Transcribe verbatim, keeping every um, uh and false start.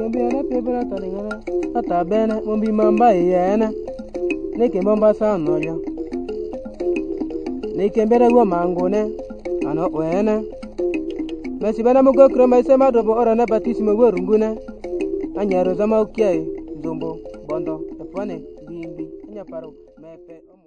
kembiana pebra taningana ata bene mombi mamba yena ne kembamba sa noya ne kembere go mangone ano wena mesi bana mugo krema isema dobo ora na batismo go runguna anyaro zama ukiai zombo bondo epone bimbi anya paro mepe